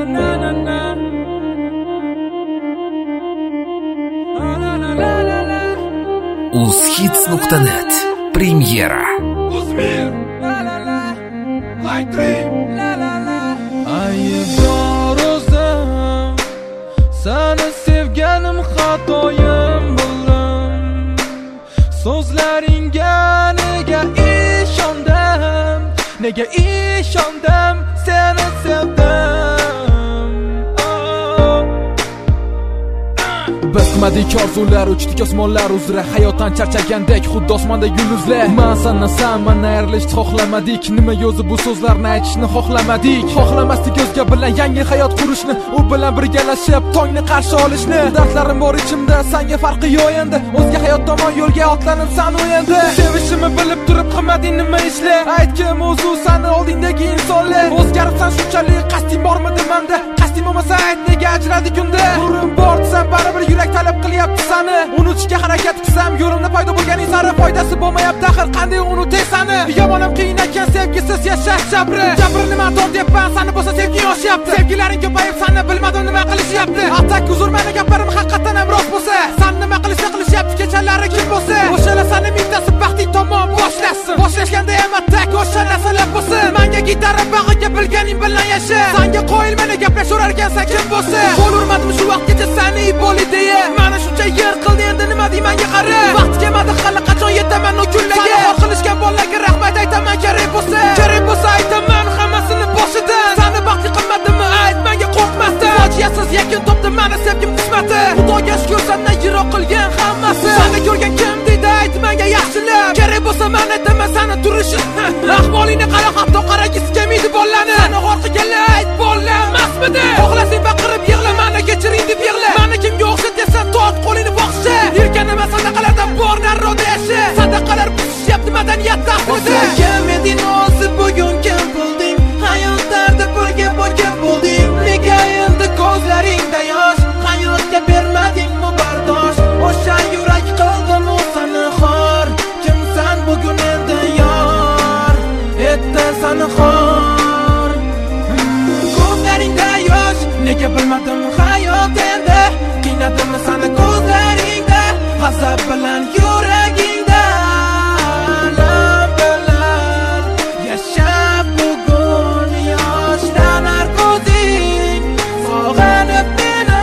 uzhits.net Premyera. Aybdor o'zim, seni sevganim xatoyim bildim. So'zlaringga nega ishondim, seni sevdim. Biz qilmadik orzular, uchdik osmonlar uzra. Hayotdan charchagandek xuddi osmonda yulduzlar. Men sanman ayrilishni xohlamadik. Nimaga o'zi bu so'zlarni aytishni xohlamadik? Xohlamasdik o'zga bilan yangi hayot qurishni, u bilan birgalashib tongni qarshi olishni. Dardlarim bor ichimda, senga farqi yo'q endi. O'zga hayot tomon yo'lga otlanib san u endi. Sevishimni bilib turib qilmading nima ishlar? Aytgin o'zi seni oldingdagi insonlar. O'zgaribsan shunchalik, qasding bormidi menda? Qasding bo'lmasa ayt, nega ajradik unda? Urim bor desam baribir yurak talab qilyapti seni. Unutishga harakat qilsam yo'limda paydo bo'lganing sari foydasi bo'lmayapti. Axir qanday unutay seni? Yomonam qiyin ekan sevgisiz yashash jabri. Jabri nima to'g'ri deyapman, seni bo'lsa sevging oshyapti. Sevgilaring ko'payib seni bilmadim nima qilishyapti. Atak huzur meni gaplarim haqiqatan ham rost bo'lsa, sen nima qilishyapti kechalari kim bo'lsa? O'shala seni mintasi baxting tomon boshlasin. Boshlashganda ham atak o'shala salab bo'lsin. Menga gitara bag'iga bilganing bilan yasha. Senga qo'yilmani gaplashaverar ekansan kim bo'lsa? Qo'l urmadim shu vaqtgacha seni iboli deya. Mana shuncha yer qildi endi nima deymanga qara. Vaqt kelmadi hali qachon yetaman o kunlarga. Xor qilishgan bolalarga rahmat aytaman kerak bo'lsa aytaman hammasini boshidan. Seni baxtli qilmadimmi ayt menga qo'rqmasdan. Fojiasiz yakun topdi meni sevgim qismati. Xudoga shukr sendan yiroq qilgan hammasi. Seni ko'rgan kim deydi ayt menga yaxshilab. Kerak bo'lsa men aytaman seni turishing. Ahvolingni qara hatto qaragisi kelmaydi bolani. Seni orqaga ayt bolamasmidi? Xohlasang baqirib yig'la meni kechiring deb yig'la. Meni kimga o'xshat desam tot qo'lingni boqsha. Yurganima sadaqalardan bor narroda yasha. Sadaqalar bushyapti madaniyat taxtida. Kim eding o'zi bugun kim bo'lding? Hayotlarda birga bo'lding. Nega endi ko'zlaringda yosh? Hayotga bermadingmi bardosh? O'sha yurak qildim u seni xor. Kimsan bugun endi yor? Etdi seni xor. Ko'zlaringda yosh, nega bilmadim hayot endi? Qiynadimmi seni ko'zlaringda? G'azab bilan yuragingda alam bilan yashab bugun yoshlanar ko'zing sog'inib meni.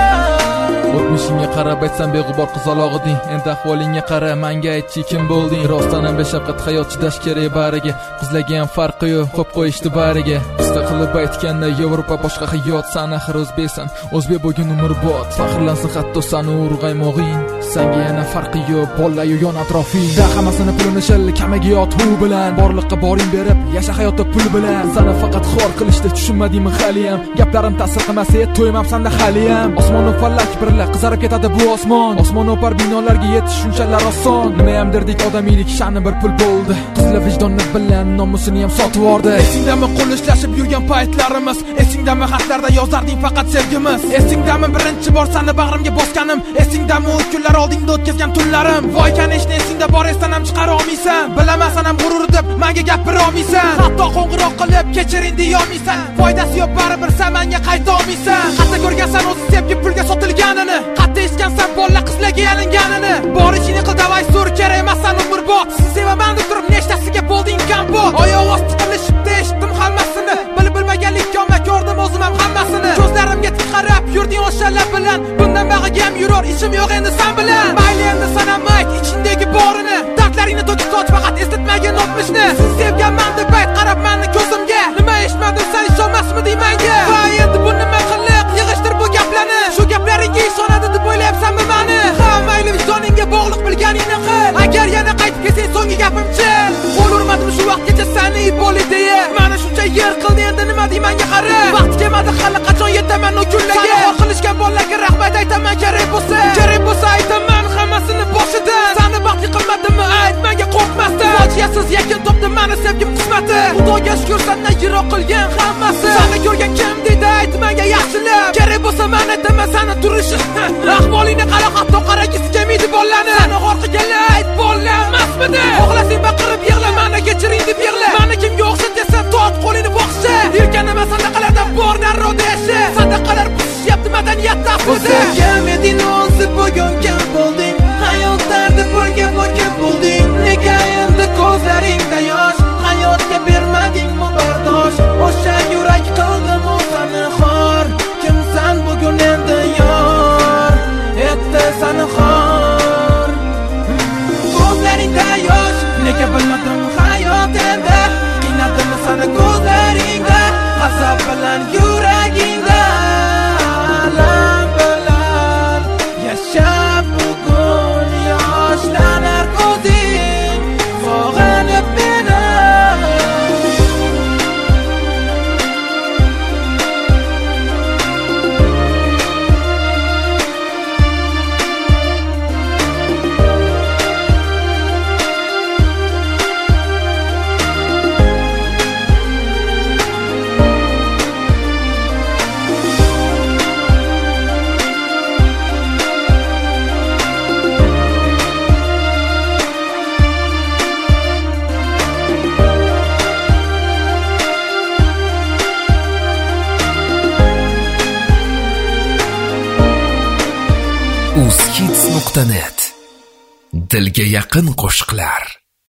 O'tmishingga qarab aytsam beg'ubor qizalog'iding. Endi ahvolingga qara, menga aytchi kim bo'lding? Rostdan ham beshafqat hayot chidash kerak bariga. Qizlarga ham farqi yo'q, qo'yib qo'yishdi bariga. Qisqa qilib aytganda Yevropa boshqa hayot, sen axir o'zbeksan. O'zbek bo'lgan umrbod. Faxrlansin hatto seni urg'aymog'ing. Senga yana farqi yo'q, bolayu yon atrofing. Da hammasini pulini shil kamaga yot u bilan. Borliqqa boring berib, yasha hayotda pul bilan. Seni faqat xor qilishdi, tushunmadingmi hali ham? Gaplarim ta'sir qilmasa, to'ymabsan-da hali ham. Osmon va falak birla qizarib ketadi bu osmon. Osmon opar binolarga yetish shunchalar oson. Nima ham derdik odamiylik sha'ni bir pul bo'ldi. Qizlar vijdonni bilan nomusini ham sotib yubordi. Esingdami qo'lishlashib yurgan paytlarimiz? Esingdami xatlarda yozarding faqat sevgimiz? Esingdami birinchi bor seni bag'rimga bosganim? Esingdami o kunlar oldingda o'tkazgan tunlarim? Voy kanishni esingda bor, esdan ham chiqara olmaysan. Bilamasan ham g'urur deb menga gapira olmaysan. Hatto qo'ng'iroq qilib kechiring deya olmaysan. Foydasi yo'q baribir sen menga qayta olmaysan. Qatta ko'rgansan o'zi sevgi pulga sotilganini. Qatta eshitgansan bola qizlarga yalinganini. Bor ishingni qil davay sur, kerak emas san umrbod. Siz sevaman deb turib nechtasiga bo'lding kompot. Oyoq osti qilishibdi eshitdim hammasini. Bilmaganlikka olma ko'rdim o'zim ham hammasini. Ko'zlarimga tik qarab yurding o'shalar bilan. Bundan bag'iga ham yuror ishim yo'q endi sen bilan. Mayli endi sana ayt ichingdagi borini. Dardlaringni to'kib soch faqat eslatmagin o'tmishni. Siz sevganman deb ayt qarab meni ko'zimga. Nima eshitmadim sen ishonmasmiding menga? Va endi bu nima qiliq yig'ishtir bu gaplarni. Shu gaplaringga ishonadi deb o'ylayapsanmi meni? Ha mayli vijdoningga bog'liq bilganingni qil. Agar yana qaytib kelsang so'nggi gapimchi. Qo'l urmadim shu vaqtgacha seni iboli deya. Mana shuncha yer qildi endi nima deymanga qara. Vaqt kelmadi hali qachon yetaman o kunlarga. Xor qilishgan bolalarga rahmat aytaman kerak bo'lsa aytaman hammasini boshidan. Seni baxtli qilmadimmi ayt menga qo'rqmasdan. Fojiasiz yakun topdi meni sevgim qismati. Xudoga shukr sendan yiroq qilgan hammasi. Seni ko'rgan kim deydi ayt menga yaxshilab. Kerak bo'lsa men aytaman seni turishing. Ahvolingni qara hatto qaragisi kelmaydi bolani. Seni orqaga ayt bolamasmidi? Xohlasang baqirib yig'la meni kechiring deb yig'la. Meni kimga o'xshat desam tot qo'lingni boqsha. Yurganima sadaqalardan bor narroda yasha. bilan yuragingda alam bilan yashab bugun yoshlanar ko'zing sog'inib meni. uzhits.net. Dilga yaqin qo'shiqlar.